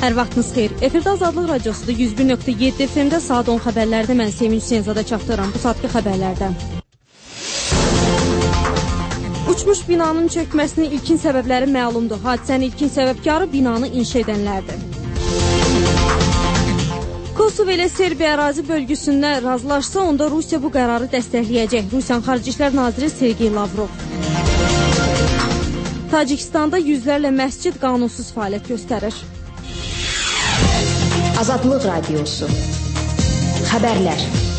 Hər vaxtınız xeyir. Efirdə Azadlıq Radiosu'da 101.7 FM'də saat 10 xəbərlərdə mən Sevinç Hüseynzadə çatdıram. Bu saatki xəbərlərdə. Uçmuş binanın çökməsinin ilkin səbəbləri məlumdur. Hadisənin ilkin səbəbkarı binanı inşa edənlərdir. Kosovo ilə Serbiya ərazi bölgüsündə razılaşsa, onda Rusiya bu qərarı dəstəkləyəcək. Rusiyanın Xarici İşlər Naziri Sergey Lavrov. Tacikistanda yüzlərlə məscid qanunsuz fəaliyyət göstərir. Azadlıq Radiosu. Xəbərlər.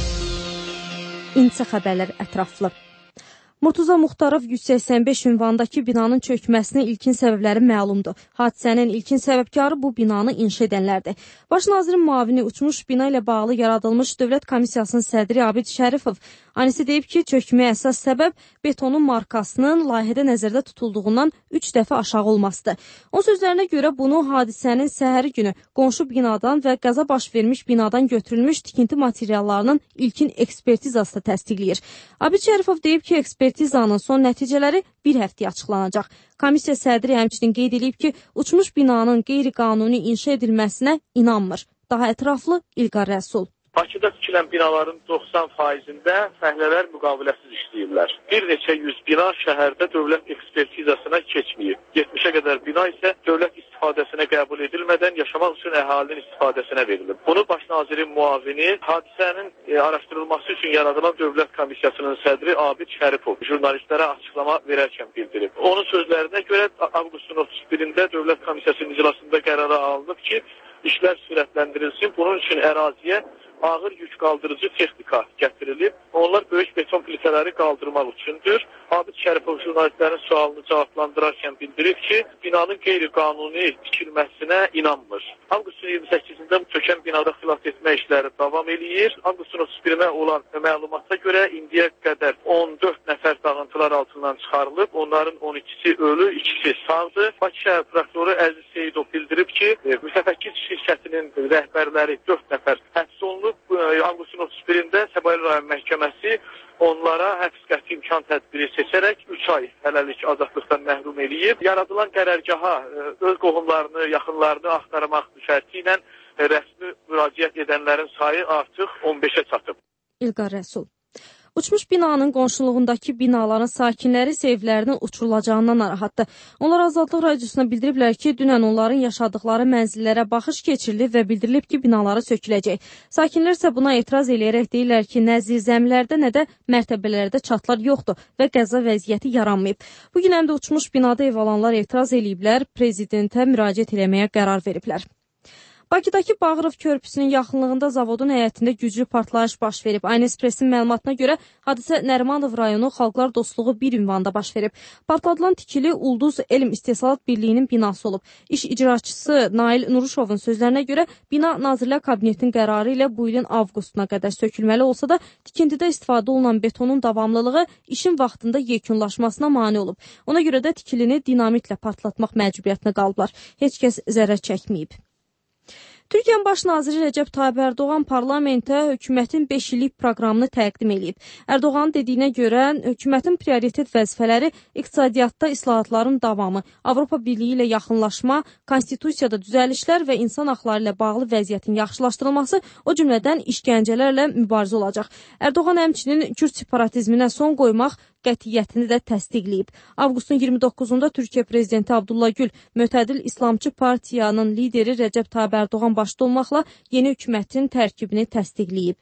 İnsə xəbərlər ətraflı. Murtuza Muxtarov 185 ünvandakı binanın çökməsinin ilkin səbəbləri məlumdur. Hadisənin ilkin səbəbkarı bu binanı inşa edənlərdir. Baş nazirin müavini uçmuş bina ilə bağlı yaradılmış Dövlət Komissiyasının sədri Abid Şərifov Anisi deyib ki, çökməyə əsas səbəb betonun markasının layihədə nəzərdə tutulduğundan 3 dəfə aşağı olmasıdır. Onun sözlərinə görə bunu hadisənin səhəri günü qonşu binadan və qəza baş vermiş binadan götürülmüş tikinti materiallarının ilkin ekspertizası da təsdiqləyir. Abid Şərifov deyib ki, ekspertizanın son nəticələri bir həftəyə açıqlanacaq. Komissiya sədri həmçinin qeyd edib ki, uçmuş binanın qeyri-qanuni inşa edilməsinə inanmır. Daha ətraflı İlqar Rəsul. Bakıda tikilən binaların 90%-də fəhlələr müqaviləsiz işləyirlər. Bir neçə yüz bina şəhərdə dövlət ekspertizasına keçməyib. 70-ə qədər bina isə dövlət istifadəsinə qəbul edilmədən yaşamaq üçün əhalinin istifadəsinə verilib. Bunu baş nazirin müavini hadisənin araşdırılması üçün yaradılan Dövlət Komissiyasının sədri Abid Şərifov jurnalistlərə açıqlama verərkən bildirib. Onun sözlərinə görə avqustun 31-də Dövlət Komissiyasının iclasında qərara alınıb ki, işlər sürətləndirilsin. Bunun üçün əraziyə ağır yük qaldırıcı texnika gətirilib. Onlar böyük beton plitələri qaldırmaq üçündür. Abid Şərifov jurnalistlərin sualını cavablandırarkən bildirib ki, binanın qeyri-qanuni tikilməsinə inanmır. Avqustun 28-də çökən binada xilas etmə işləri davam eləyir. Avqustun 31-ə olan məlumata görə indiyə qədər 14 nəfər dağıntılar altından çıxarılıb. Onların 12-si ölü, 2-si sağdır. Bakı şəhər prokuroru Əziz Seyidov bildirib ki, mütəfəkkir şirkətinin rəhbərləri 4 nəfər həbs olunub. Avqustun 31-də Səbail rayon məhkəməsi onlara həbs qəti imkan tədbiri seçərək 3 ay hələlik azadlıqdan məhrum eləyib. Yaradılan qərargaha öz qohumlarını, yaxınlarını axtarmaq şərti ilə rəsmi müraciət edənlərin sayı artıq 15-ə çatıb. İlqar Rəsul. Uçmuş binanın qonşuluğundakı binaların sakinləri isə evlərinin uçurulacağından narahatdır. Onlar Azadlıq Radiosuna bildiriblər ki, dünən onların yaşadıkları mənzillərə baxış keçirilib və bildirilib ki, binaları söküləcək. Sakinlər isə buna etiraz eləyərək deyirlər ki, nə zirzəmilərdə, nə də mərtəbələrdə çatlar yoxdur və qəza vəziyyəti yaranmayıb. Bugün həm də uçmuş binada ev alanlar etiraz eləyiblər, prezidentə müraciət eləməyə qərar veriblər. Bakıdakı Bağırov körpüsünün yaxınlığında zavodun həyətində güclü partlayış baş verib. Aynespressin məlumatına görə hadisə Nərimanov rayonu Xalqlar Dostluğu 1 ünvanda baş verib. Partladılan tikili Ulduz Elm İstehsalat Birliyinin binası olub. İş icraçısı Nail Nuruşovun sözlərinə görə bina Nazirlər Kabinetinin qərarı ilə bu ilin avqustuna qədər sökülməli olsa da tikintidə istifadə olunan betonun davamlılığı işin vaxtında yekunlaşmasına mane olub. Ona görə də tikilini dinamitlə partlatmaq məcburiyyətinə qalıblar. Heç kəs zərər çəkməyib. Türkiyənin baş naziri Rəcəb Tayyip Ərdoğan parlamentə hökumətin 5 illik proqramını təqdim edib. Ərdoğanın dediyinə görə hökumətin prioritet vəzifələri iqtisadiyyatda islahatların davamı, Avropa Birliyi ilə yaxınlaşma, konstitusiyada düzəlişlər və insan haqları ilə bağlı vəziyyətin yaxşılaşdırılması, o cümlədən işgəncələrlə mübarizə olacaq. Ərdoğan həmçinin Kürd separatizminə son qoymaq qətiyyətini də təsdiqləyib. Avqustun 29-da Türkiyə prezidenti Abdullah Gül, Mötədil İslamçı partiyanın lideri Rəcəb Tayyip Ərdoğan başda olmaqla yeni hökumətin tərkibini təsdiqləyib.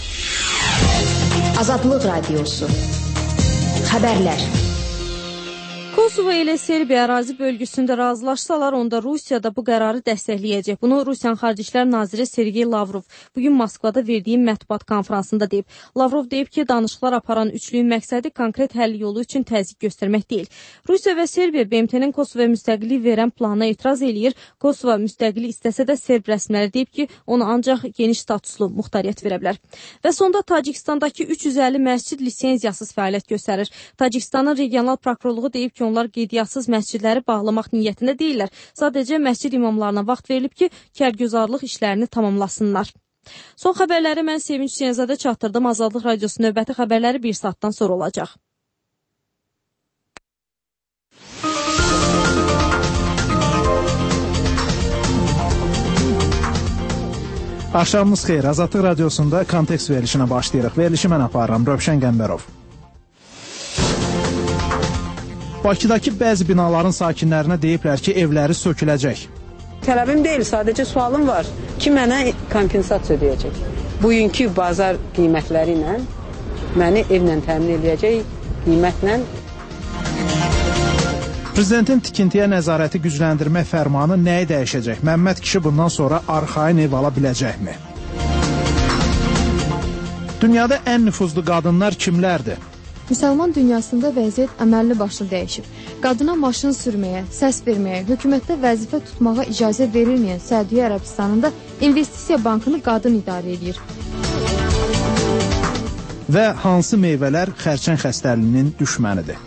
Azadlıq Radiosu. Xəbərlər. Kosovo ilə Serbiya ərazi bölgüsündə razılaşsalar, onda Rusiya da bu qərarı dəstəkləyəcək. Bunu Rusiyanın Xarici İşlər Naziri Sergey Lavrov bugün Moskvada verdiyi mətbuat konfransında deyib. Lavrov deyib ki, danışıqlar aparan üçlüyün məqsədi konkret həll yolu üçün təzyiq göstərmək deyil. Rusiya və Serbiya BMT-nin Kosovoya müstəqillik verən planına etiraz eləyir. Kosovo müstəqillik istəsə də Serb rəsmiləri deyib ki, ona ancaq geniş statuslu muxtariyyət verə bilər. Və sonda Tacikistandakı 350 məscid lisenziyasız fəaliyyət göstərir. Tacikistanın regional prokurorluğu deyib ki, onlar qeydiyyatssız məscidləri bağlamaq niyyətində deyirlər. Sadəcə məscid imamlarına vaxt verilib ki, kərgüzarlıq işlərini tamamlasınlar. Son xəbərləri mən Sevinç Hüseynzadə çatdırdım. Azadlıq Radiosu növbəti xəbərləri 1 saatdan sonra olacaq. Axşamınız xeyir. Azadlıq Radiosunda kontekst verilişinə başlayırıq. Verilişi mən aparıram, Rövşən Qəmbərov. Bakıdakı bəzi binaların sakinlərinə deyiblər ki, evləri söküləcək. Tələbim deyil, sadəcə sualım var. Kim mənə kompensasiya ödəyəcək? Bugünkü bazar qiymətləri ilə məni evlə təmin edəcək qiymətlə. Prezidentin tikintiyə nəzarəti gücləndirmə fərmanı nəyi dəyişəcək? Məmməd kişi bundan sonra arxayın ev ala biləcəkmi? Dünyada ən nüfuzlu qadınlar kimlərdir? Müsəlman dünyasında vəziyyət əməlli başlı dəyişib. Qadına maşın sürməyə, səs verməyə, hökumətdə vəzifə tutmağa icazə verilməyən Səudiyyə Ərəbistanında investisiya bankını qadın idarə edir. Və hansı meyvələr xərçəng xəstəliyinin düşmənidir?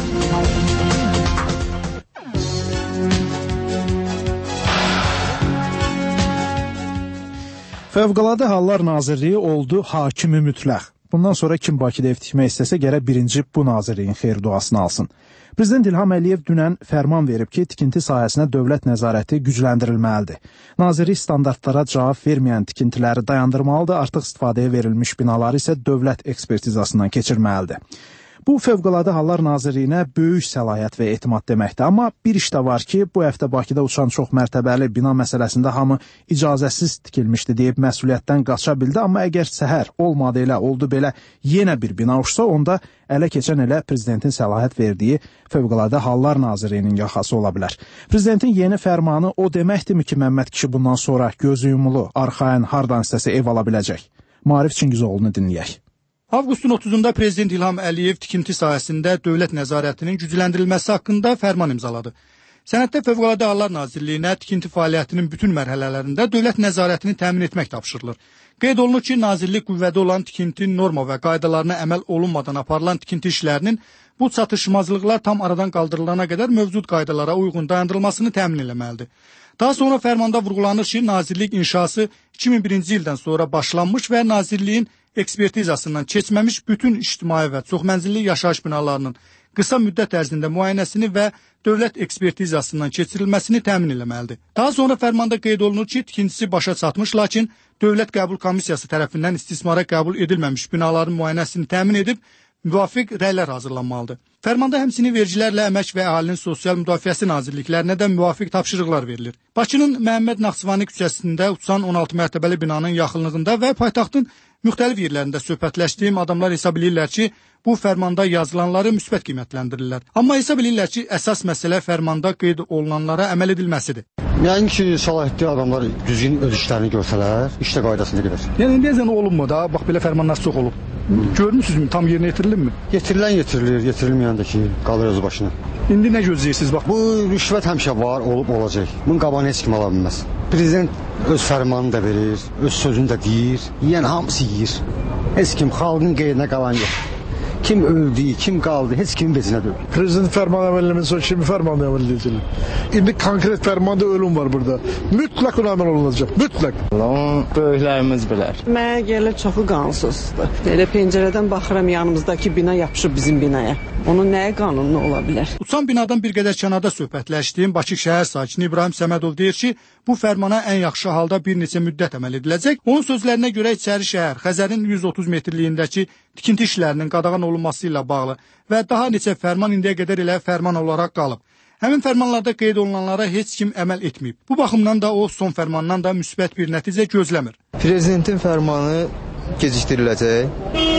Fövqəladə Hallar Nazirliyi oldu hakimi mütləq. Bundan sonra kim Bakıda ev tikmək istəsə gərək birinci bu nazirliyin xeyir duasını alsın. Prezident İlham Əliyev dünən fərman verib ki, tikinti sahəsinə dövlət nəzarəti gücləndirilməlidir. Nazirlik standartlara cavab verməyən tikintiləri dayandırmalıdır, artıq istifadəyə verilmiş binaları isə dövlət ekspertizasından keçirməlidir. Bu Fövqəladə Hallar Nazirliyinə böyük səlahiyyət və etimad deməkdir. Amma bir iş də var ki, bu həftə Bakıda uçan çox mərtəbəli bina məsələsində hamı icazəsiz tikilmişdi deyib məsuliyyətdən qaça bildi. Amma əgər səhər olmadı elə, oldu belə yenə bir bina uçsa, onda ələ keçən elə prezidentin səlahiyyət verdiyi Fövqəladə Hallar Nazirliyinin yaxası ola bilər. Prezidentin yeni fərmanı o deməkdirmi ki, Məmməd kişi bundan sonra gözü yumulu, arxayın, hardan istəsə ev ala biləcək? Maarif Çingizoğlu'nu dinləyək. Avqustun 30-da Prezident İlham Əliyev tikinti sahəsində dövlət nəzarətinin gücləndirilməsi haqqında fərman imzaladı. Sənəddə Fövqəladə Hallar Nazirliyinə tikinti fəaliyyətinin bütün mərhələlərində dövlət nəzarətini təmin etmək tapşırılır. Qeyd olunur ki, nazirlik qüvvədə olan tikinti norma və qaydalarına əməl olunmadan aparılan tikinti işlərinin bu çatışmazlıqlar tam aradan qaldırılana qədər mövcud qaydalara uyğun dayandırılmasını təmin etməlidir. Daha sonra fərmanda vurğulanır ki, nazirlik inşası 2001-ci ildən sonra başlanmış və nazirliyin ekspertizasından keçməmiş bütün ictimai və çoxmənzilli yaşayış binalarının qısa müddət ərzində müayinəsini və dövlət ekspertizasından keçirilməsini təmin etməlidir. Daha sonra fərmanda qeyd olunur ki, tikintisi başa çatmış, lakin Dövlət Qəbul Komissiyası tərəfindən istismara qəbul edilməmiş binaların müayinəsini təmin edib müvafiq rəylər hazırlanmalıdır. Fərmanda həmçinin vergilərlə Əmək və Əhalinin Sosial Müdafiəsi Nazirliklərinə də müvafiq tapşırıqlar verilir. Bakının Məhəmməd Naxçıvani küçəsində uçan 16 mərtəbəli binanın yaxınlığında və paytaxtın müxtəlif yerlərində söhbətləşdiyim adamlar hesab edirlər ki, bu fərmanda yazılanları müsbət qiymətləndirirlər. Amma hesab edirlər ki, əsas məsələ fərmanda qeyd olunanlara əməl edilməsidir. Yəni ki, səlahiyyətli adamlar düzgün öz işlərini görsələr, işlə qaydasında gedər. Yəni indiyəcən olunmu da? Bax belə fərmanlar çox olub. Görmüsünüzmü? Tam yerinə yetirilinmi? Yetirilən yetirilir, yetirilməyən də ki, qalır öz başına. İndi nə gözləyirsiniz? Bax, bu rüşvət həmişə var, olub olacaq. Bunun qabağını heç kim ala bilməz. Prezident öz fərmanını da verir, öz sözünü də deyir. Yəni hamısı yeyir. Heç kim xalqın qeydinə qalan yox. Kim öldü, kim qaldı, heç kimin bezinə deyil. Prezident fərmanı əməl eləmədən sonra kimi fərmanı əməl edəcək? İndi konkret fərmanda ölüm var burada. Mütləq ona əməl olunacaq, mütləq. Onu böyüklərimiz bilər. Mənə gəlir çoxu qanunsuzdur. Elə pəncərədən baxıram, yanımızdakı bina yapışıb bizim binaya. Onun nəyə qanunlu ola bilər? Uçan binadan bir qədər kənarda söhbətləşdiyim Bakı şəhər sakini İbrahim Səmədov deyir ki, bu fərmana ən yaxşı halda bir neçə müddət əməl ediləcək. Onun sözlərinə görə İçəri şəhər Xəzərin 130 metrliyindəki tikinti işlərinin qadağan olunması ilə bağlı və daha neçə fərman indiyə qədər elə fərman olaraq qalıb. Həmin fərmanlarda qeyd olunanlara heç kim əməl etməyib. Bu baxımdan da o son fərmandan da müsbət bir nəticə gözləmir. Prezidentin fərmanı gecikdiriləcək.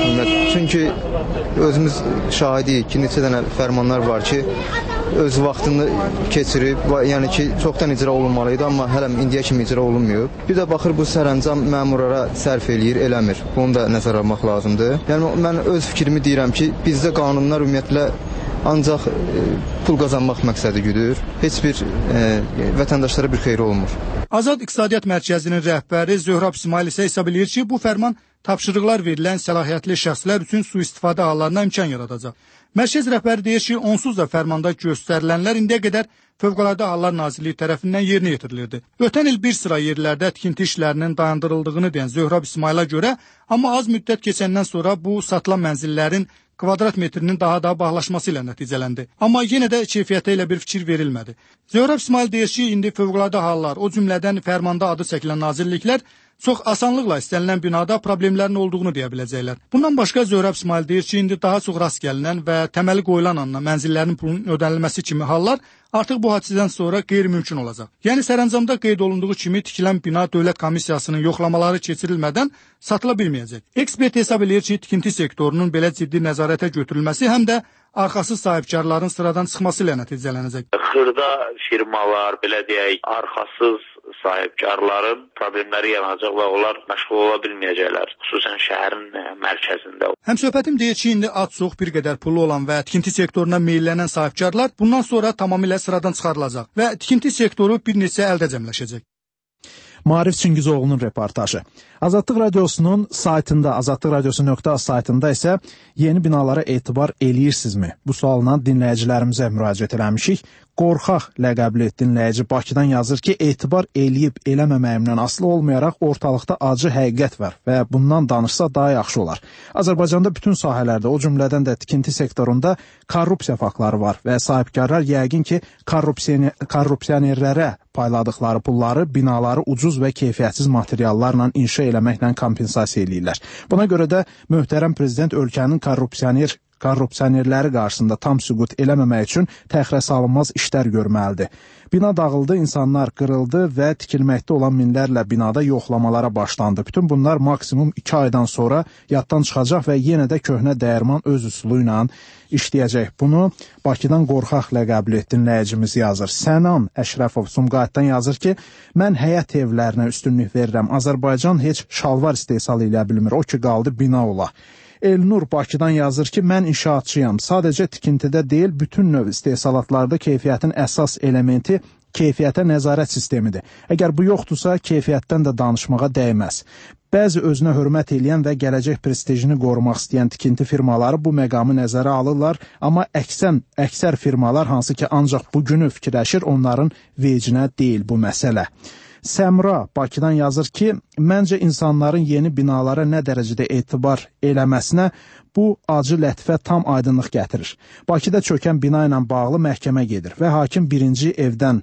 Çünki özümüz şahidiyik ki, neçə dənə fərmanlar var ki, öz vaxtını keçirib, yəni ki, çoxdan icra olunmalıydı, amma hələ indiyə kimi icra olunmuyor. Bir də baxır, bu sərəncam məmurlara sərf eləyir, eləmir. Bunu da nəzərə almaq lazımdır. Yəni, mən öz fikrimi deyirəm ki, bizdə qanunlar ümumiyyətlə ancaq pul qazanmaq məqsədi güdür. Heç bir vətəndaşlara bir xeyri olmur. Azad İqtisadiyyat Mərkəzinin rəhbəri Zöhrab İsmail isə hesab edir ki, bu fərman tapşırıqlar verilən səlahiyyətli şəxslər üçün sui-istifadə hallarına imkan yaradacaq. Mərkəz rəhbəri deyir ki, onsuz da fərmanda göstərilənlər indiyə qədər Fövqəladə Hallar Nazirliyi tərəfindən yerinə yetirilirdi. Ötən il bir sıra yerlərdə tikinti işlərinin dayandırıldığını deyən Zöhrab İsmaila görə, amma az müddət keçəndən sonra bu satılan mənzillərin kvadrat metrinin daha da bağlaşması ilə nəticələndi. Amma yenə də keyfiyyətə ilə bir fikir verilmədi. Zöhrab İsmail deyir ki, indi Fövqəladə Hallar, o cümlədən fərmanda adı çəkilən nazirliklər çox asanlıqla istənilən binada problemlərin olduğunu deyə biləcəklər. Bundan başqa Zöhrəb İsmail deyir ki, indi daha çox rast gəlinən və təməli qoyulan anda mənzillərin pulunun ödənilməsi kimi hallar artıq bu hadisədən sonra qeyri-mümkün olacaq. Yəni sərəncamda qeyd olunduğu kimi tikilən bina dövlət komissiyasının yoxlamaları keçirilmədən satıla bilməyəcək. Ekspert hesab edir ki, tikinti sektorunun belə ciddi nəzarətə götürülməsi həm də arxasız sahibkarların sıradan çıxması ilə nəticələnəcək. Xırda firmalar, belə deyək, arxasız sahibkarların problemləri yaranacaq və onlar məşğul ola bilməyəcəklər, xüsusən şəhərin mərkəzində. Həmsöhbətim deyir ki, indi az-çox bir qədər pulu olan və tikinti sektoruna meyllənən sahibkarlar bundan sonra tamamilə sıradan çıxarılacaq və tikinti sektoru bir neçə əldə cəmləşəcək. Maarif Çingizoğlu'nun reportajı. Azadlıq Radiosu'nun saytında, azadlıqradiosu.az saytında isə yeni binalara etibar eləyirsinizmi? Bu sualına dinləyicilərimizə müraciət eləmişik. Qorxaq ləqəbli dinləyici Bakıdan yazır ki, etibar eləyib eləməməyimdən asılı olmayaraq ortalıqda acı həqiqət var və bundan danışsa daha yaxşı olar. Azərbaycanda bütün sahələrdə, o cümlədən də tikinti sektorunda korrupsiya faktları var və sahibkarlar yəqin ki, korrupsionerlərə payladıqları pulları, binaları ucuz və keyfiyyətsiz materiallarla inşa eləməklə kompensasiya eləyirlər. Buna görə də möhtərəm prezident ölkənin korrupsionerləri qarşısında tam süqut eləməmək üçün təxirə salınmaz işlər görməlidir. Bina dağıldı, insanlar qırıldı və tikilməkdə olan minlərlə binada yoxlamalara başlandı. Bütün bunlar maksimum 2 aydan sonra yaddan çıxacaq və yenə də köhnə dəyirman öz üsulu ilə işləyəcək. Bunu Bakıdan Qorxaq ləqəbli dinləyicimiz yazır. Sənan Əşrəfov Sumqayıtdan yazır ki, mən həyət evlərinə üstünlük verirəm. Azərbaycan heç şalvar istehsal edə bilmir. O ki, qaldı bina ola. Elnur Bakıdan yazır ki, mən inşaatçıyam. Sadəcə tikintidə deyil, bütün növ istehsalatlarda keyfiyyətin əsas elementi keyfiyyətə nəzarət sistemidir. Əgər bu yoxdursa, keyfiyyətdən də danışmağa dəyməz. Bəzi özünə hörmət eləyən və gələcək prestijini qorumaq istəyən tikinti firmaları bu məqamı nəzərə alırlar, amma əksər firmalar hansı ki, ancaq bugünü fikirləşir, onların vecinə deyil bu məsələ. Səmra Bakıdan yazır ki, məncə insanların yeni binalara nə dərəcədə etibar eləməsinə bu acı lətifə tam aydınlıq gətirir. Bakıda çökən bina ilə bağlı məhkəmə gedir və hakim birinci evdən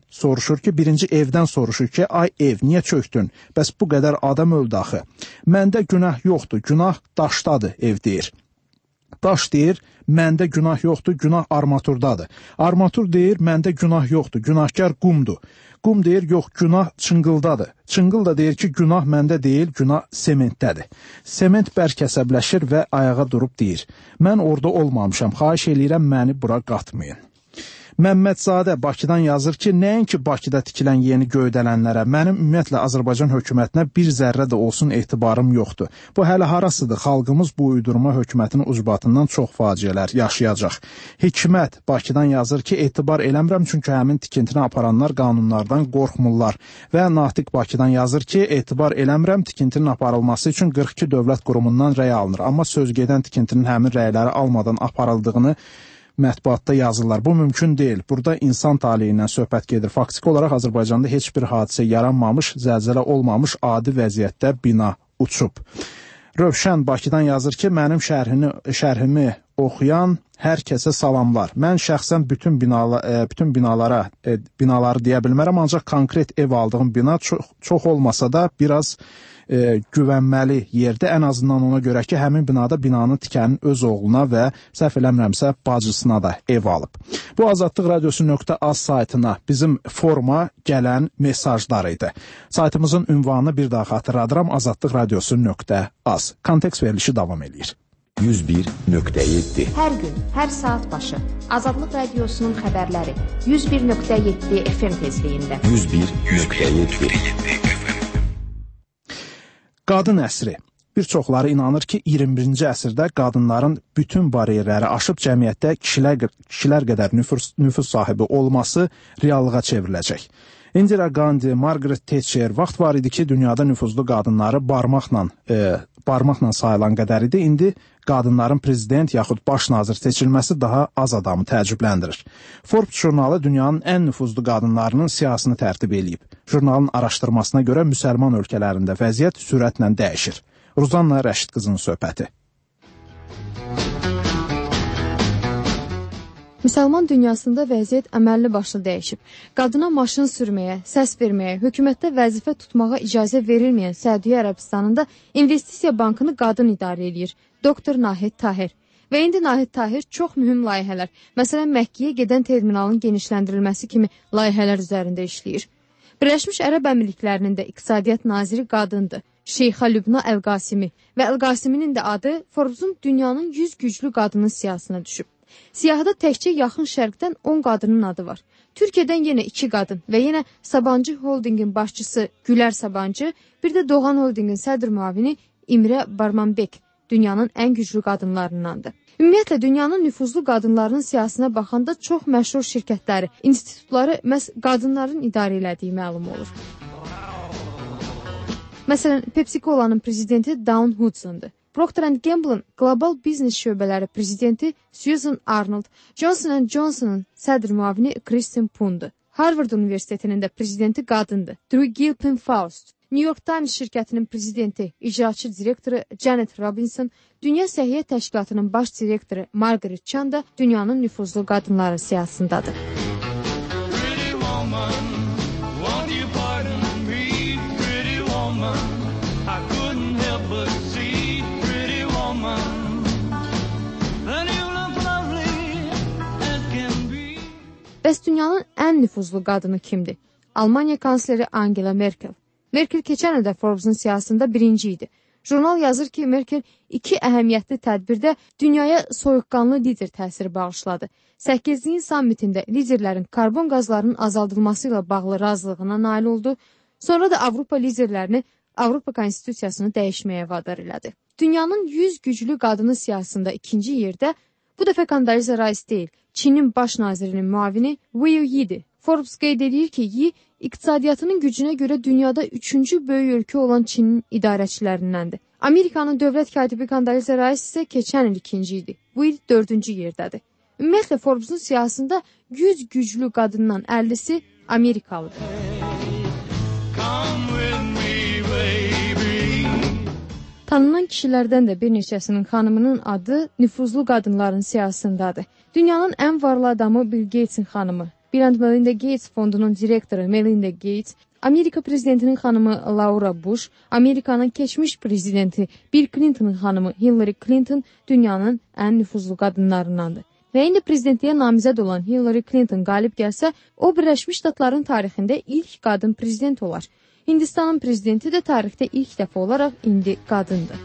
soruşur ki, ay ev, niyə çöktün? Bəs bu qədər adam öldü axı. Məndə günah yoxdur, günah daşdadır, ev deyir. Daş deyir, məndə günah yoxdur, günah armaturdadır. Armatur deyir, məndə günah yoxdur, günahkar qumdur. Qum deyir, yox, günah çınqıldadır. Çınqıl da deyir ki, günah məndə deyil, günah sementdədir. Sement bərk əsəbləşir və ayağa durub deyir, mən orada olmamışam, xahiş eləyirəm, məni bura qatmayın. Məmmədzadə Bakıdan yazır ki, nəinki Bakıda tikilən yeni göydələnlərə, mənim ümumiyyətlə Azərbaycan hökumətinə bir zərrə də olsun etibarım yoxdur. Bu hələ harasıdır, xalqımız bu uydurma hökumətinin ucbatından çox faciələr yaşayacaq. Hikmət Bakıdan yazır ki, etibar eləmirəm, çünki həmin tikintini aparanlar qanunlardan qorxmurlar. Və Natiq Bakıdan yazır ki, etibar eləmirəm, tikintinin aparılması üçün 42 dövlət qurumundan rəy alınır. Amma sözgedən tikintinin həmin rəyləri almadan aparıldığını mətbuatda yazırlar. Bu mümkün deyil. Burada insan taleyi ilə söhbət gedir. Faktiki olaraq Azərbaycanda heç bir hadisə yaranmamış, zəlzələ olmamış adi vəziyyətdə bina uçub. Rövşən Bakıdan yazır ki, mənim şərhimi oxuyan hər kəsə salamlar. Mən şəxsən bütün binaları deyə bilmərəm, ancaq konkret ev aldığım bina çox olmasa da biraz güvənməli yerdə, ən azından ona görə ki, həmin binada binanın tikənin öz oğluna və səhv eləmirəmsə bacısına da ev alıb. Bu Azadlıq Radiosu.az saytına bizim forma gələn mesajlar idi. Saytımızın ünvanını bir daha xatırladıram, Azadlıq Radiosu.az. Kontekst verilişi davam edir. 101.7 Hər gün, hər saat başı Azadlıq Radiosunun xəbərləri 101.7 FM tezliyində 101.7 Qadın əsri. Bir çoxları inanır ki, 21-ci əsrdə qadınların bütün bariyerləri aşıb cəmiyyətdə kişilər qədər nüfuz sahibi olması reallığa çevriləcək. Indira Gandhi, Margaret Thatcher vaxt var idi ki, dünyada nüfuzlu qadınları barmaqla sayılan qədər idi. İndi qadınların prezident yaxud baş nazir seçilməsi daha az adamı təəccübləndirir. Forbes jurnalı dünyanın ən nüfuzlu qadınlarının siyasını tərtib eləyib. Jurnalın araşdırmasına görə müsəlman ölkələrində vəziyyət sürətlə dəyişir. Ruzanna Rəşid qızının söhbəti. Müsəlman dünyasında vəziyyət əməlli başlı dəyişib. Qadına maşın sürməyə, səs verməyə, hökumətdə vəzifə tutmağa icazə verilməyən Səudiyyə Ərəbistanında İnvestisiya Bankını qadın idarə edir. Doktor Nahid Tahir. Və indi Nahid Tahir çox mühüm layihələr, məsələn Məkkəyə gedən terminalın genişləndirilməsi kimi layihələr üzərində işləyir. Birləşmiş Ərəb Əmirliklərinin də iqtisadiyyat naziri qadındır. Şeyxa Lübna Əl-Qasimi və Əl-Qasiminin də adı Forbes-un dünyanın 100 güclü qadının siyahısına düşüb. Siyahıda təkcə yaxın şərqdən 10 qadının adı var. Türkiyədən yenə 2 qadın və yenə Sabancı Holdingin başçısı Gülər Sabancı, bir də Doğan Holdingin sədr müavini İmrə Barmanbek dünyanın ən güclü qadınlarındandır. Ümumiyyətlə, dünyanın nüfuzlu qadınlarının siyasına baxanda çox məşhur şirkətləri, institutları məhz qadınların idarə elədiyi məlum olur. Məsələn, Pepsi-Cola'nın prezidenti Dawn Hudson'dur. Procter & Gamble'ın qlobal biznes şöbələri prezidenti Susan Arnold, Johnson & Johnson'ın sədr müavini Kristen Pundur. Harvard Universitetinin də prezidenti qadındır, Drew Gilpin Faust. New York Times şirkətinin prezidenti, icraçı direktoru Janet Robinson, Dünya Səhiyyə Təşkilatının baş direktoru Margaret Chan da dünyanın nüfuzlu qadınları siyasındadır. Bəs dünyanın ən nüfuzlu qadını kimdir? Almaniya kansleri Angela Merkel. Merkel keçən ildə Forbes-un siyasında birinci idi. Jurnal yazır ki, Merkel 2 əhəmiyyətli tədbirdə dünyaya soyuqqanlı lider təsiri bağışladı. 8-ci sammitində liderlərin karbon qazlarının azaldılması ilə bağlı razılığına nail oldu. Sonra da Avropa liderlərini Avropa konstitusiyasını dəyişməyə vadar elədi. Dünyanın 100 güclü qadını siyasında ikinci yerdə, bu dəfə Condoleezza Rice deyil, Çinin baş nazirinin müavini Wei Yi'dir. Forbes qeyd edir ki, Yi iqtisadiyyatının gücünə görə dünyada 3-cü böyük ölkə olan Çinin idarəçilərindəndir. Amerikanın dövlət katibi Condoleezza Rice isə keçən il ikinci idi. Bu il 4-cü yerdədir. Ümumiyyətlə Forbes-un siyasında 100 güclü qadından 50-si Amerikalıdır. Tanınan kişilərdən də bir neçəsinin xanımının adı nüfuzlu qadınların siyasındadır. Dünyanın ən varlı adamı Bill Gates'in xanımı, Bill and Melinda Gates fondunun direktoru Melinda Gates, Amerika prezidentinin xanımı Laura Bush, Amerikanın keçmiş prezidenti Bill Clinton'ın xanımı Hillary Clinton dünyanın ən nüfuzlu qadınlarındandır. Və indi prezidentliyə namizəd olan Hillary Clinton qalib gəlsə, o Birləşmiş Ştatların tarixində ilk qadın prezident olar. Hindistanın prezidenti də tarixdə ilk dəfə olaraq indi qadındır.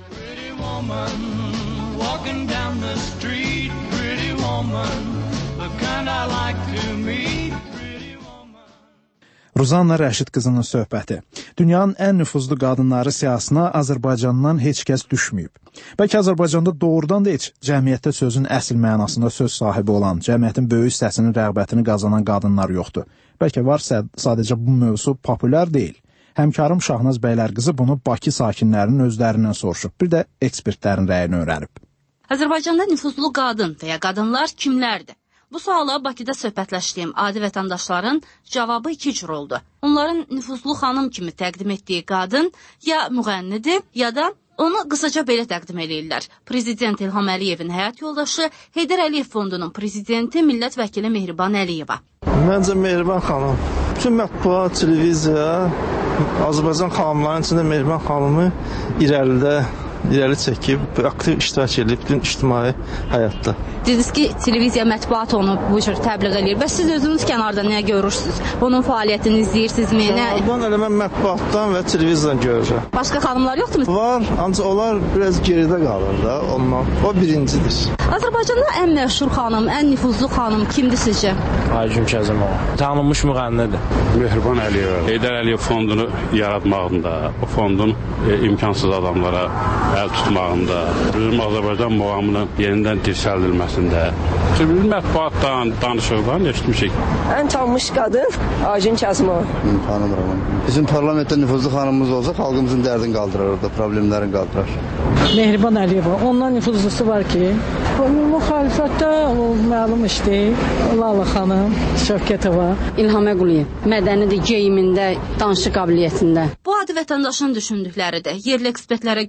Ruzanna Rəşid qızının söhbəti. Dünyanın ən nüfuzlu qadınları siyasına Azərbaycandan heç kəs düşməyib. Bəlkə Azərbaycanda doğrudan da heç cəmiyyətdə sözün əsl mənasında söz sahibi olan, cəmiyyətin böyük hissəsinin rəğbətini qazanan qadınlar yoxdur. Bəlkə var sadəcə bu mövzu populyar deyil. Həmkarım Şahnaz Bəylərqızı bunu Bakı sakinlərinin özlərindən soruşub, bir də ekspertlərin rəyini öyrənib. Azərbaycanda nüfuzlu qadın və ya qadınlar kimlərdir? Bu suala Bakıda söhbətləşdiyim adi vətəndaşların cavabı 2 cür oldu. Onların nüfuzlu xanım kimi təqdim etdiyi qadın ya müğənnidir, ya da onu qısaca belə təqdim edirlər. Prezident İlham Əliyevin həyat yoldaşı Heydər Əliyev Fondunun prezidenti millət vəkili Mehriban Əliyeva. Məncə Mehriban xanım, bütün mətbuat, televiziya, Azərbaycan xanımlarının içində Mehriban xanımı irəli çəkib, aktiv iştirak edib bütün ictimai həyatda. Dediniz ki, televiziya, mətbuat onu bu cür təbliğ edir. Bəs siz özünüz kənarda nə görürsünüz? Onun fəaliyyətini izləyirsinizmi? Kənardan elə mən mətbuatdan və televiziyadan görürəm. Başqa xanımlar yoxdur mu? Var, ancaq onlar biraz geridə qalır da ondan. O birincidir. Azərbaycanda ən məşhur xanım, ən nüfuzlu xanım kimdir sizcə? Aygün Kəzimova. Tanınmış müğənnidir. Mehriban Əliyeva. Heydər Əliyev fondunu yaratmağında, o fondun imkansız adamlara əl tutmağında, bizim Azərbaycan muğamının yenidən dirsəldilməsində, biz mətbuatdan, danışıqdan eşitmişik. Ən tanınmış qadın Aygün Kəzimova. Tanımıram. Bizim parlamentdə nüfuzlu xanımımız olsa, xalqımızın dərdini qaldırar orada, problemlərini qaldırar. Mehriban Əliyeva. Ondan nüfuzlusu var ki, müxalifətdə o məlum işdir. Lala xanım, Şövkətova. İlham Əquliyev. Mədənidir, geyimində, danışıq qabiliyyətində. Bu adi vətəndaşın düşündükləridir. Yerli ekspertlərə görə sorğu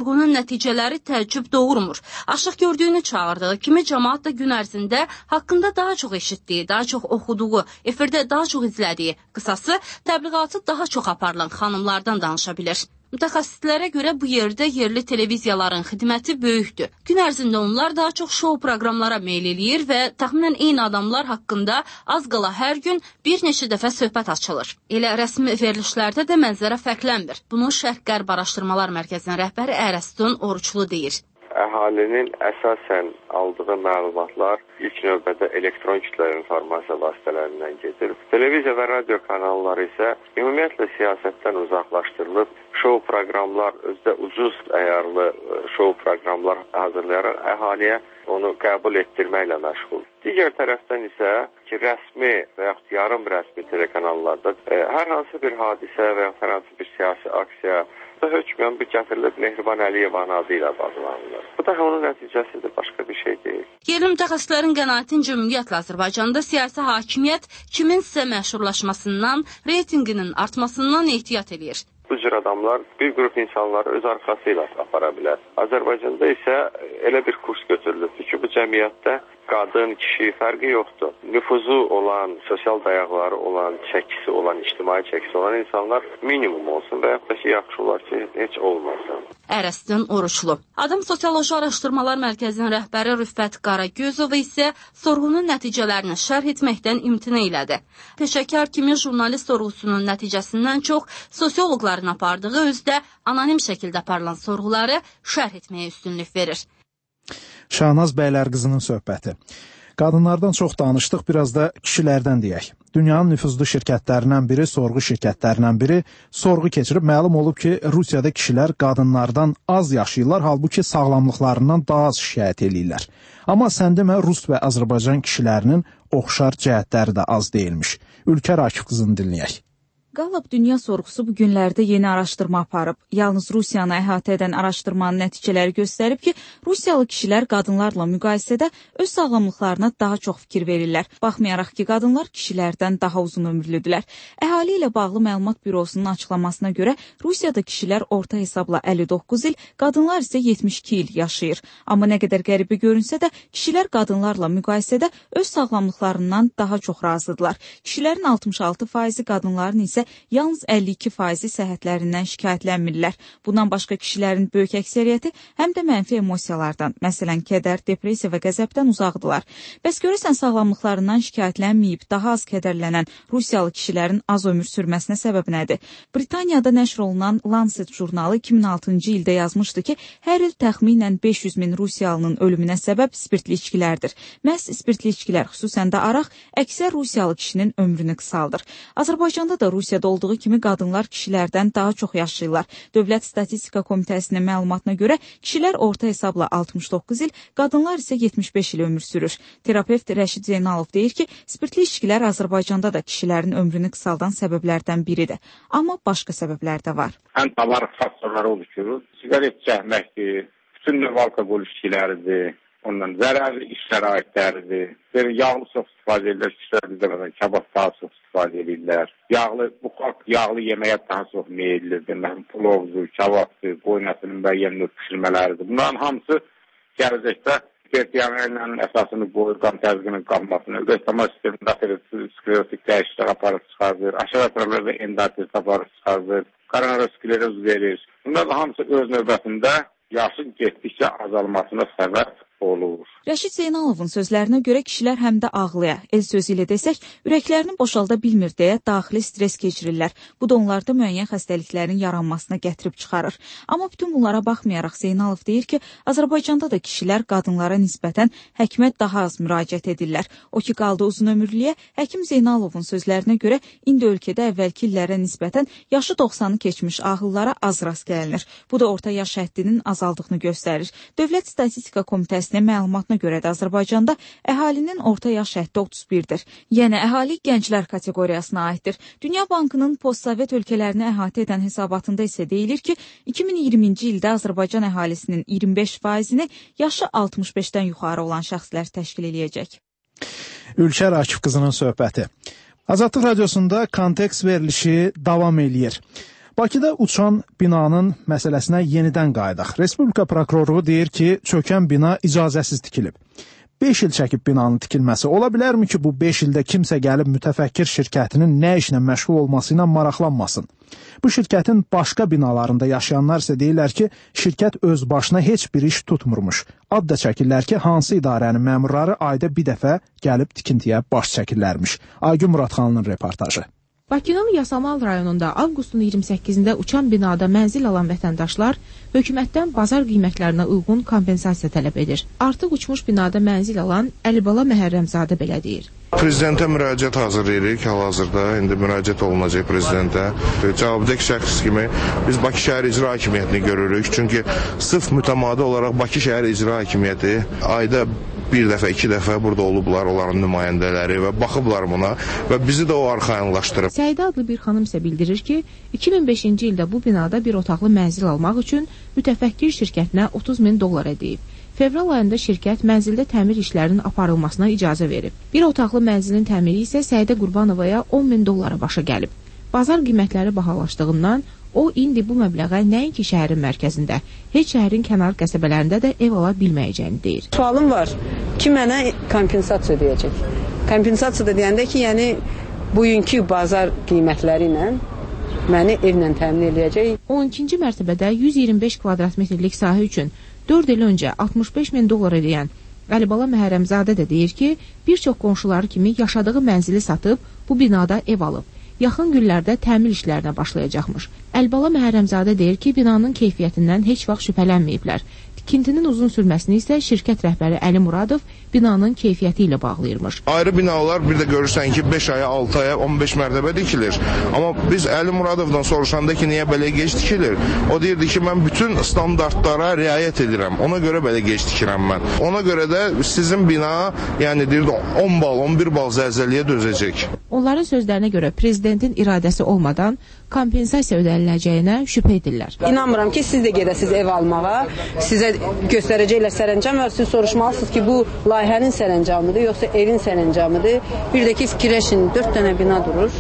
sorğunun nəticələri təəccüb doğurmur. Aşıq gördüyünü çağırdığı kimi cəmaat da gün ərzində haqqında daha çox eşitdiyi, daha çox oxuduğu, efirdə daha çox izlədiyi, qısası təbliğatı daha çox aparılan xanımlardan danışa bilir. Mütəxəssislərə görə bu yerdə yerli televiziyaların xidməti böyükdür. Gün ərzində onlar daha çox şou proqramlara meyl eləyir və təxminən eyni adamlar haqqında az qala hər gün bir neçə dəfə söhbət açılır. Elə rəsmi verilişlərdə də mənzərə fərqlənmir. Bunu Şərq-Qərb Araşdırmalar Mərkəzinin rəhbəri Ərəstun Oruçlu deyir. Əhalinin əsasən aldığı məlumatlar ilk növbədə elektron kütləvi informasiya vasitələrindən gedir. Televiziya və radio kanalları isə ümumiyyətlə siyasətdən uzaqlaşdırılıb, şou proqramlar, özdə ucuz əyarlı şou proqramlar hazırlayaraq əhaliyə onu qəbul etdirməklə məşğul. Digər tərəfdən isə ki, rəsmi və yaxud yarım rəsmi telekanallarda hər hansı bir hadisə və yaxud hər hansı bir siyasi aksiya hökmən bir gətirilib Mehriban Əliyevanın adı ilə bağlanılır. Bu da onun nəticəsidir, başqa bir şey deyil. Yerli mütəxəssislərin qənaətincə ümumiyyətlə Azərbaycanda siyasi hakimiyyət kiminsə məşhurlaşmasından, reytinginin artmasından ehtiyat edir. Bu cür adamlar bir qrup insanları öz arxasıyla apara bilər. Azərbaycanda isə elə bir kurs götürülübdür ki, bu cəmiyyətdə qadın, kişi fərqi yoxdur. Nüfuzu olan, sosial dayaqları olan, çəkisi olan, ictimai çəkisi olan insanlar minimum olsun və yaxud da ki, yaxşı olar ki, heç olmasın. Ərəstun Oruçlu. Adam Sosioloji Araşdırmalar Mərkəzinin rəhbəri Rüffət Qaragözov isə sorğunun nəticələrini şərh etməkdən imtina elədi. Peşəkar kimi jurnalist sorğusunun nəticəsindən çox sosioloqların apardığı, özdə anonim şəkildə aparılan sorğuları şərh etməyə üstünlük verir. Şahnaz Bəylərqızının söhbəti. Qadınlardan çox danışdıq, biraz da kişilərdən deyək. Dünyanın nüfuzlu şirkətlərindən biri, sorğu şirkətlərindən biri sorğu keçirib məlum olub ki, Rusiyada kişilər qadınlardan az yaşayırlar, halbuki sağlamlıqlarından daha az şikayət eləyirlər. Amma sən demə, Rus və Azərbaycan kişilərinin oxşar cəhətləri də az deyilmiş. Ülkər Akif qızını dinləyək. Gallup Dünya Sorğusu bu günlərdə yeni araşdırma aparıb. Yalnız Rusiyanı əhatə edən araşdırmanın nəticələri göstərib ki, Rusiyalı kişilər qadınlarla müqayisədə öz sağlamlıqlarına daha çox fikir verirlər. Baxmayaraq ki, qadınlar kişilərdən daha uzun ömürlüdürlər. Əhali ilə bağlı Məlumat Bürosunun açıqlamasına görə Rusiyada kişilər orta hesabla 59 il, qadınlar isə 72 il yaşayır. Amma nə qədər qəribə görünsə də, kişilər qadınlarla müqayisədə öz sağlamlıqlarından daha çox razıdırlar. Kişilərin 66%, qadınların isə yalnız 52% səhhətlərindən şikayətlənmirlər. Bundan başqa kişilərin böyük əksəriyyəti həm də mənfi emosiyalardan, məsələn, kədər, depressiya və qəzəbdən uzaqdılar. Bəs görəsən sağlamlıqlarından şikayətlənməyib, daha az kədərlənən Rusiyalı kişilərin az ömür sürməsinə səbəb nədir? Britaniyada nəşr olunan Lancet jurnalı 2006-cı ildə yazmışdı ki, hər il təxminən 500 min Rusiyalının ölümünə səbəb spirtli içkilərdir. Məhz spirtli içkilər, xüsusən də araq, əksər Rusiyalı kişinin ömrünü qısaldır. Azərbaycanda da Rusiyada olduğu kimi qadınlar kişilərdən daha çox yaşayırlar. Dövlət Statistika Komitəsinin məlumatına görə kişilər orta hesabla 69 il, qadınlar isə 75 il ömür sürür. Terapevt Rəşid Zeynalov deyir ki, spirtli içkilər Azərbaycanda da kişilərin ömrünü qısaldan səbəblərdən biridir. Amma başqa səbəblər də var. Ən tabar faktorları oluşur. Siqaret çəkməkdir, bütün növ alkoqol içkiləridir. Ondan zərərli iş şəraitləridir. Yağlı çox istifadə edirlər, kişilərdə məsələn kabab daha çox istifadə edirlər. Yağlı yeməyə daha çox meyillidir. Məsələn, pulovdur, kababdır, qoyun ətinin müəyyən növ pişirmələridir. Bunların hamısı gələcəkdə hipertiyanın əsasını qoyur, qan təzyiqinin qalmasını, ödəstəmə sistemində sklerotik dəyişikliklər aparıb çıxardır, aşağı ətraflarda endartrit aparıb çıxardır, koronaroskleroz verir. Bunlar da hamısı öz növbəsində yaşın getdikcə azalmasına səbəb olur. Rəşid Zeynalovun sözlərinə görə kişilər həm də ağlaya, el sözü ilə desək, ürəklərini boşalda bilmir deyə daxili stres keçirirlər. Bu da onlarda müəyyən xəstəliklərin yaranmasına gətirib çıxarır. Amma bütün bunlara baxmayaraq Zeynalov deyir ki, Azərbaycanda da kişilər qadınlara nisbətən həkimə daha az müraciət edirlər. O ki, qaldı uzun ömürlüyə, həkim Zeynalovun sözlərinə görə indi ölkədə əvvəlki illərə nisbətən yaşı 90-ı keçmiş ağıllara az rast gəlinir. Bu da orta yaş həddinin azaldığını göstərir. Dövlət Statistika Komitəsinin məlumatına görə də Azərbaycanda əhalinin orta yaş həddi 31-dir. Yəni, əhali gənclər kateqoriyasına aiddir. Dünya Bankının postsovet ölkələrini əhatə edən hesabatında isə deyilir ki, 2020-ci ildə Azərbaycan əhalisinin 25%-ni yaşı 65-dən yuxarı olan şəxslər təşkil eləyəcək. Ülkər Akif qızının söhbəti. Azadlıq Radiosunda kontekst verilişi davam eləyir. Bakıda uçan binanın məsələsinə yenidən qayıdaq. Respublika prokurorluğu deyir ki, çökən bina icazəsiz tikilib. 5 il çəkib binanın tikilməsi. Ola bilərmi ki, bu 5 ildə kimsə gəlib mütəfəkkir şirkətinin nə işlə məşğul olması ilə maraqlanmasın? Bu şirkətin başqa binalarında yaşayanlar isə deyirlər ki, şirkət öz başına heç bir iş tutmurmuş. Ad da çəkirlər ki, hansı idarənin məmurları ayda bir dəfə gəlib tikintiyə baş çəkirlərmiş. Aygün Muradxanın reportajı. Bakının Yasamal rayonunda avqustun 28-də uçan binada mənzil alan vətəndaşlar hökumətdən bazar qiymətlərinə uyğun kompensasiya tələb edir. Artıq uçmuş binada mənzil alan Əlibala Məhərrəmzadə belə deyir. Prezidentə müraciət hazırlayırıq hal-hazırda. İndi müraciət olunacaq prezidentə. Cavabdeh şəxs kimi biz Bakı şəhər icra hakimiyyətini görürük. Çünki sırf mütəmadi olaraq Bakı şəhər icra hakimiyyəti ayda bir dəfə, 2 dəfə burada olublar, onların nümayəndələri və baxıblar buna və bizi də o arxayınlaşdırıb. Səidə adlı bir xanım isə bildirir ki, 2005-ci ildə bu binada bir otaqlı mənzil almaq üçün mütəfəkkir şirkətinə $30.000 ödəyib. Fevral ayında şirkət mənzildə təmir işlərinin aparılmasına icazə verib. Bir otaqlı mənzilin təmiri isə Səidə Qurbanovaya $10.000 başa gəlib. Bazar qiymətləri bahalaşdığından o indi bu məbləğə nəinki şəhərin mərkəzində, heç şəhərin kənar qəsəbələrində də ev ala bilməyəcəyini deyir. Sualım var. Kim mənə kompensasiya ödəyəcək? Kompensasiya da deyəndə ki, yəni bugünkü bazar qiymətləri ilə məni evlə təmin edəcək. 12-ci mərtəbədə 125 kvadrat metrlik sahə üçün 4 il öncə $65.000 ödəyən Əlibala Məhərrəmzadə də deyir ki, bir çox qonşuları kimi yaşadığı mənzili satıb bu binada ev alıb. Yaxın günlərdə təmir işlərinə başlayacaqmış. Əlibala Məhərrəmzadə deyir ki, binanın keyfiyyətindən heç vaxt şübhələnməyiblər. Tikintinin uzun sürməsini isə şirkət rəhbəri Əli Muradov binanın keyfiyyəti ilə bağlayırmış. Ayrı binalar bir də görürsən ki, 5 aya, 6 aya, 15 mərtəbə dikilir. Amma biz Əli Muradovdan soruşanda ki, niyə belə gec dikilir? O deyirdi ki, mən bütün standartlara riayət edirəm. Ona görə belə gec dikirəm mən. Ona görə də sizin bina, yəni deyirdi 10 bal, 11 bal zəlzələyə dözəcək. Onların sözlərinə görə prezidentin iradəsi olmadan kompensasiya ödəniləcəyinə şübhə edirlər. İnanmıram ki, siz də gedəsiz ev almağa, sizə göstərəcəklər sərəncam və siz soruşmalısınız ki, bu layihənin sərəncamıdır, yoxsa evin sərəncamıdır. Bir də ki, fikirləşin, 4 dənə bina durur,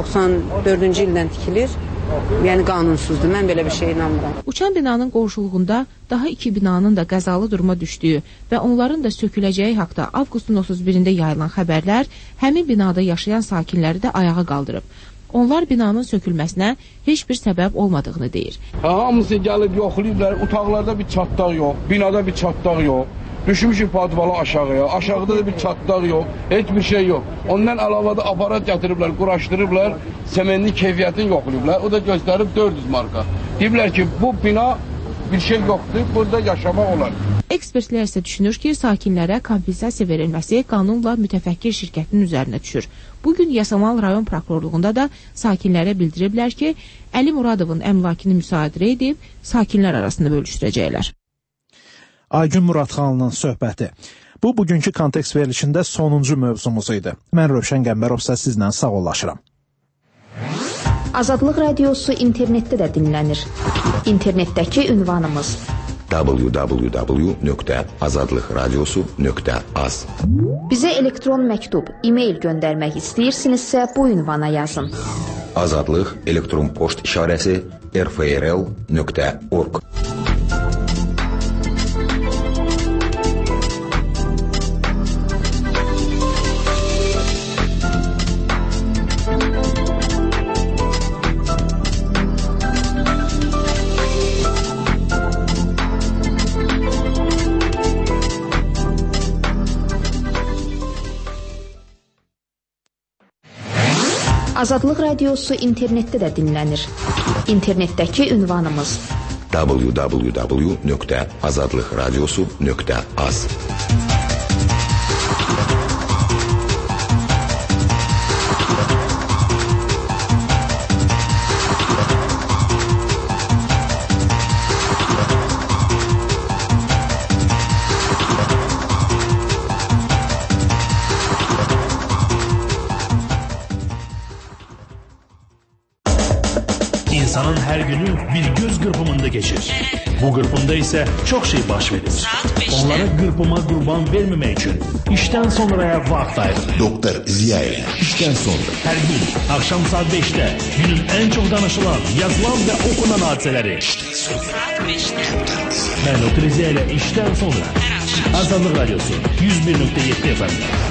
94-cü ildən tikilir. Yəni qanunsuzdur. Mən belə bir şey inanmıram. Uçan binanın qonşuluğunda daha 2 binanın da qəzalı duruma düşdüyü və onların da söküləcəyi haqda avqustun 31-də yayılan xəbərlər həmin binada yaşayan sakinləri də ayağa qaldırıb. Onlar binanın sökülməsinə heç bir səbəb olmadığını deyir. Hamısı gəlib yoxlayırlar, otaqlarda bir çatlaq yox, binada bir çatlaq yox. Düşmüşük padvalı aşağıya, aşağıda da bir çatlaq yox, heç bir şey yox. Ondan əlavədə aparat gətiriblər, quraşdırıblar, sementin keyfiyyətini yoxlayıblar. O da göstərib 400 marka. Deyiblər ki, bu bina bir şey yoxdur, burada yaşamaq olar. Ekspertlər isə düşünür ki, sakinlərə kompensasiya verilməsi qanunla mütəfəkkir şirkətinin üzərinə düşür. Bugün Yasamal rayon prokurorluğunda da sakinlərə bildiriblər ki, Əli Muradovun əmlakını müsadirə edib, sakinlər arasında bölüşdürəcəklər. Aygün Muradxanının söhbəti. Bu, bugünkü kontekst verilişində sonuncu mövzumuz idi. Mən Rövşən Qəmbərovsa sizlə sağollaşıram. Azadlıq radiosu internetdə də dinlənir. İnternetdəki ünvanımız www.azadlıqradiosu.az. Bizə elektron məktub, e-mail göndərmək istəyirsinizsə bu ünvana yazın. Azadlıq elektron poçt işarəsi rfrl.org. Azadlıq radiosu internetdə də dinlənir. İnternetdəki ünvanımız www.azadlıqradiosu.az. İnsanın her günü bir göz qırpımında geçir. Bu qırpımda ise çok şey baş verir. Onlara qırpıma qurban verməmək üçün işten sonraya vaxt ayırın. Doktor Ziya ile işten sonra. Her gün akşam saat 5'te günün en çok danışılan, yazılan ve okunan hadiseleri. Saat 5'te. Ben Doktor Ziya ile işten sonra. Azadlık Radyosu 101.7 FM.